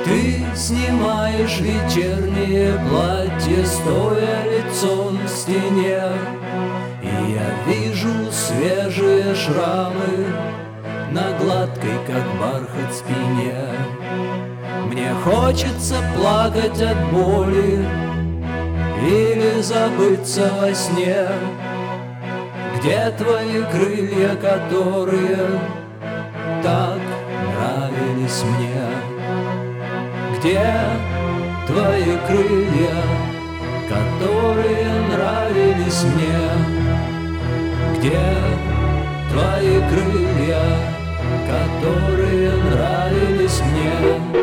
Ты снимаешь вечернее платье, стоя лицом к стене, и я вижу свежие шрамы на гладкой, как бархат, спине. Мне хочется плакать от боли или забыться во сне. Где твои крылья, которые так нравились мне? Где твои крылья, которые нравились мне? Где твои крылья, которые нравились мне?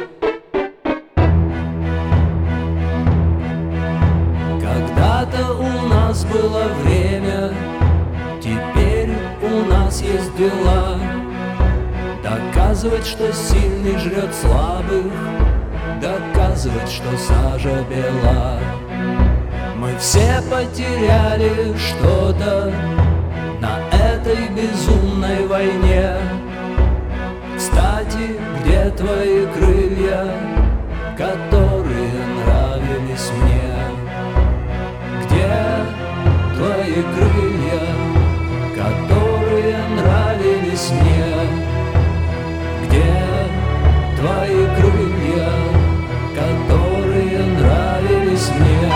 Когда-то у нас было время, теперь у нас есть дела. Доказывать, что сильный жрет слабых, доказывать, что сажа бела. Мы все потеряли что-то на этой безумной войне. Кстати, где твои крылья, которые нравились мне? Где твои крылья, которые нравились мне? Где твои крылья, которые нравились мне?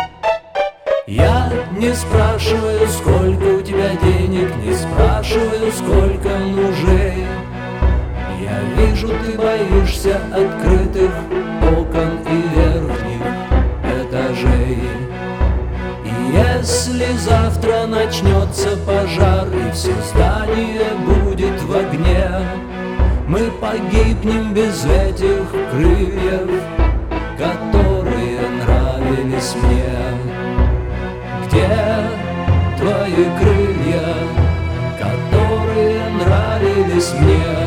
Я не спрашиваю, сколько у тебя денег, не спрашиваю, сколько мужей. Я вижу, ты боишься открытых окон и верхних этажей. И если завтра начнется пожар и все здание будет в огне, мы погибнем без этих крыльев, которые нравились мне. Где твои крылья, которые нравились мне?